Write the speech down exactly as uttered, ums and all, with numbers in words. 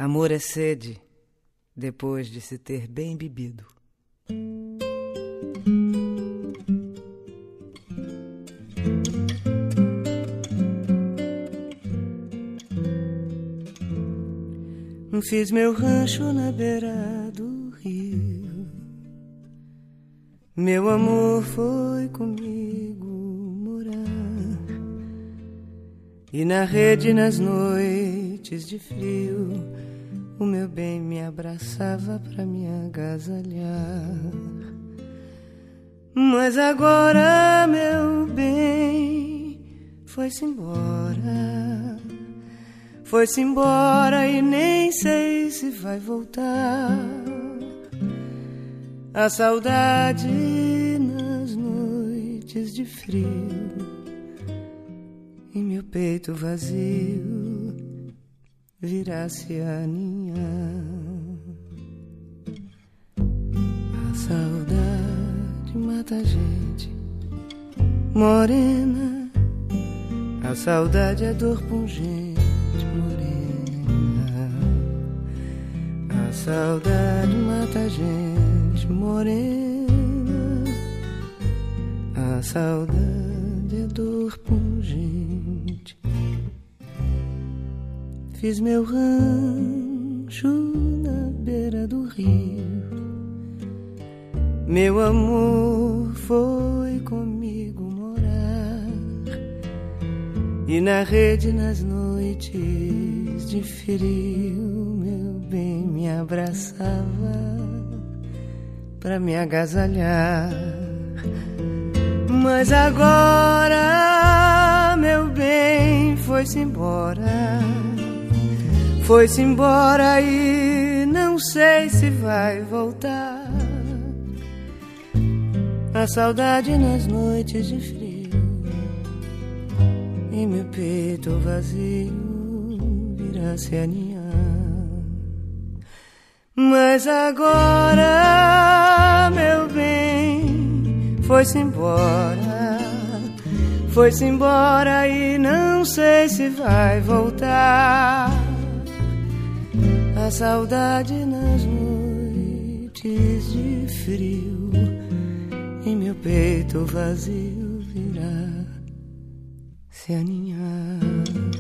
Amor é sede, depois de se ter bem bebido. Fiz meu rancho na beira do rio. Meu amor foi comigo morar. E na rede, nas noites de frio, o meu bem me abraçava pra me agasalhar. Mas agora meu bem foi-se embora. Foi-se embora e nem sei se vai voltar. A saudade nas noites de frio, em meu peito vazio, virá-se a ninhar. A saudade mata a gente, morena. A saudade é dor pungente, morena. A saudade mata a gente, morena. A saudade é dor pungente. Fiz meu rancho na beira do rio. Meu amor foi comigo morar. E na rede, nas noites de frio, meu bem me abraçava pra me agasalhar. Mas agora meu bem foi-se embora. Foi-se embora e não sei se vai voltar. A saudade nas noites de frio, em meu peito vazio, virá-se a ninhar. Mas agora meu bem foi-se embora. Foi-se embora e não sei se vai voltar. A saudade nas noites de frio, em meu peito vazio virá se aninhar.